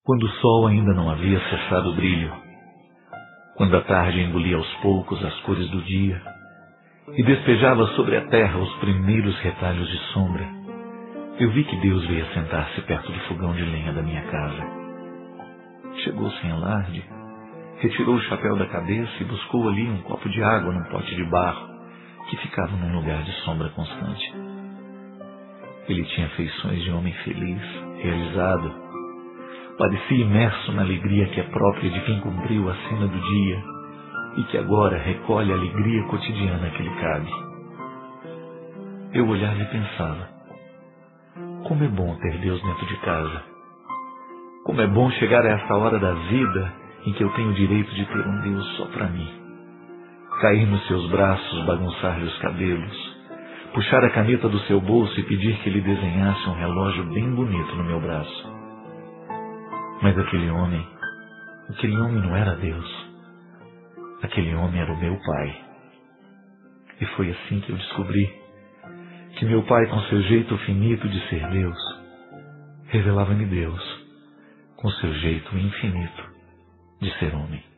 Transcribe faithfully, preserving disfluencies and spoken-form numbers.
Quando o sol ainda não havia cessado o brilho, quando a tarde engolia aos poucos as cores do dia e despejava sobre a terra os primeiros retalhos de sombra, eu vi que Deus veio sentar-se perto do fogão de lenha da minha casa. Chegou sem alarde, retirou o chapéu da cabeça e buscou ali um copo de água num pote de barro que ficava num lugar de sombra constante. Ele tinha feições de homem feliz, realizado. Parecia imerso na alegria que é própria de quem cumpriu a cena do dia e que agora recolhe a alegria cotidiana que lhe cabe. Eu olhava e pensava, como é bom ter Deus dentro de casa. Como é bom chegar a essa hora da vida em que eu tenho o direito de ter um Deus só para mim. Cair nos seus braços, bagunçar-lhe os cabelos, puxar a caneta do seu bolso e pedir que ele desenhasse um relógio bem bonito no meu braço. Mas aquele homem, aquele homem não era Deus. Aquele homem era o meu pai. E foi assim que eu descobri que meu pai, com seu jeito finito de ser Deus, revelava-me Deus, com seu jeito infinito de ser homem.